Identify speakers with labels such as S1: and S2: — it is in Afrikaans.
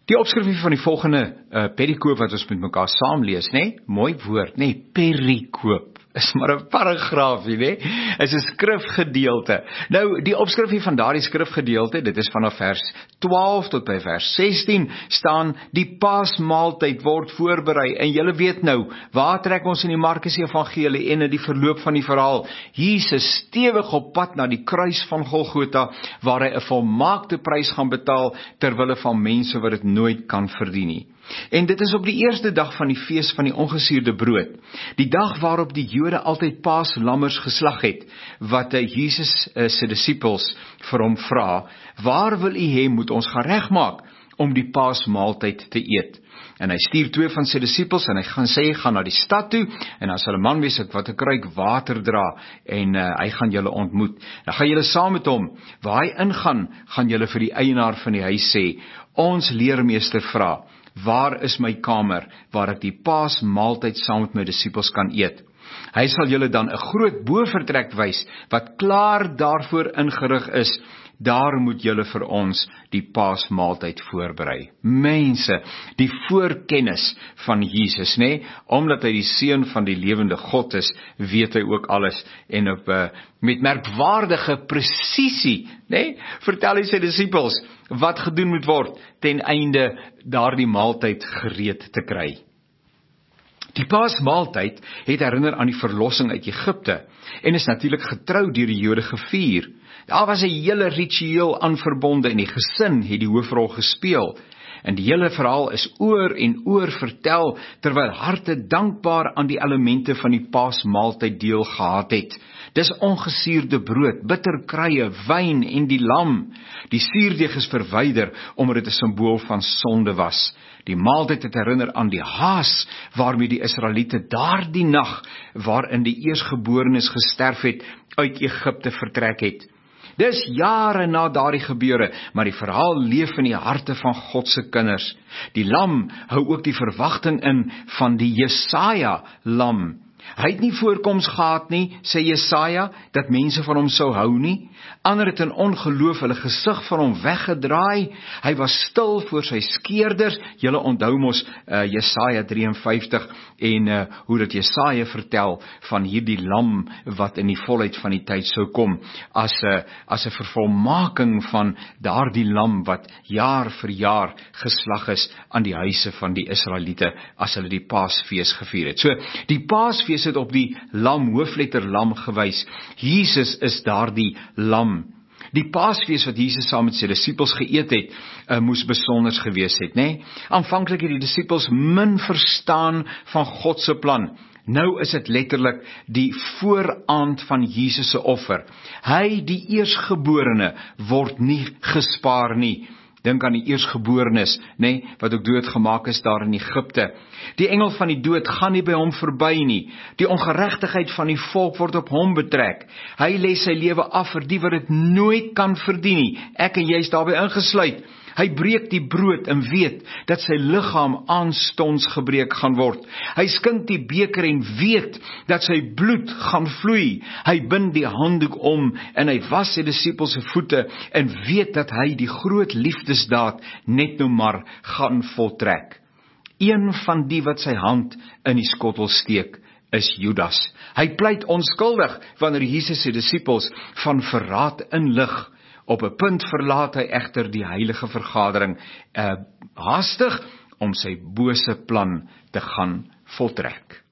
S1: Die opskrifie van die volgende perikoop wat ons met mekaar saam lees, mooi woord, perikoop, is maar 'n paragraafie, is 'n skrifgedeelte. Nou, die opskrifie van daardie skrifgedeelte, dit is vanaf vers 12 tot by vers 16, staan, die paasmaaltyd word voorberei, en julle weet nou, waar trek ons in die Markus Evangelie en in die verloop van die verhaal, Jesus stewig op pad na die kruis van Golgotha, waar hy 'n volmaakte prys gaan betaal, terwille van mense wat dit nooit kan verdien nie. En dit is op die eerste dag van die fees van die ongesuurde brood, die dag waarop die Jode altyd paaslammers geslag het, wat Jesus se disippels vir hom vra, waar wil u hê moet ons gaan regmaak om die paasmaaltyd te eet? En hy stuur 2 van sy disippels, en hy gaan sê, gaan na die stad toe, en dan sal 'n man wees wat 'n kruik water dra, en hy gaan julle ontmoet. Dan gaan julle saam met hom, waar hy ingaan, gaan julle vir die eienaar van die huis sê, ons leermeester vra, waar is my kamer, waar ek die paasmaaltyd saam met my disippels kan eet? Hy sal julle dan 'n groot bovertrek wys, wat klaar daarvoor ingerig is. Daar moet julle vir ons die paasmaaltyd voorberei. Mense, die voorkennis van Jesus, omdat hy die seun van die lewende God is, weet hy ook alles, en met merkwaardige presisie, vertel hy sy disippels, wat gedoen moet word, ten einde daardie maaltyd gereed te kry. Die paasmaaltyd het herinner aan die verlossing uit Egipte, en is natuurlik getrou deur die Jode gevier. Daar was 'n hele ritueel aan verbonde, en die gesin het die hoofrol gespeel. En die hele verhaal is oor en oor vertel, terwyl harte dankbaar aan die elemente van die paasmaaltyd deel gehad het. Dis ongesuurde brood, bitter kruie, wyn en die lam. Die suurdeeg is verwyder, omdat dit 'n simbool van sonde was. Die maaltyd het herinner aan die haas, waarmee die Israeliete daardie nag, waarin die eersgeborenes gesterf het, uit Egipte vertrek het. Dis jare na daardie gebeure, maar die verhaal leef in die harte van God se kinders. Die lam hou ook die verwagting in van die Jesaja lam. Hy het nie voorkoms gehad nie, sê Jesaja, dat mense van hom sou hou nie. Ander het in ongeloof hulle gesig van hom weggedraai. Hy was stil voor sy skeerders. Julle onthou mos Jesaja 53 en hoe dat Jesaja vertel van hierdie lam wat in die volheid van die tyd sou kom, as 'n vervolmaking van daardie lam wat jaar vir jaar geslag is aan die huise van die Israeliete as hulle die Paasfees gevier het. So, die Paasfees het op die lam, hoofletter lam gewys. Jesus is daardie lam. Die Paasfees wat Jesus saam met sy disippels geëet het, moes besonders gewees het, Aanvanklik het die disippels min verstaan van God se plan. Nou is dit letterlik die vooraand van Jesus se offer. Hy, die eersgeborene, word nie gespaar nie. Dink aan die eersgeborenes, wat ook doodgemaak is daar in Egipte. Die engel van die dood gaan nie by hom verby nie. Die ongeregtigheid van die volk word op hom betrek. Hy lê sy lewe af vir die wat dit nooit kan verdien nie. Ek en jy is daarbey ingesluit. Hy breek die brood en weet dat sy liggaam aanstonds gebreek gaan word. Hy skink die beker en weet dat sy bloed gaan vloei. Hy bind die handdoek om en hy was sy disippels se voete en weet dat hy die groot liefdesdaad net nou maar gaan voltrek. Een van die wat sy hand in die skottel steek, is Judas. Hy pleit onskuldig wanneer Jesus sy disippels van verraad inlig. Op 'n punt verlaat hy egter die heilige vergadering haastig om sy bose plan te gaan voltrek.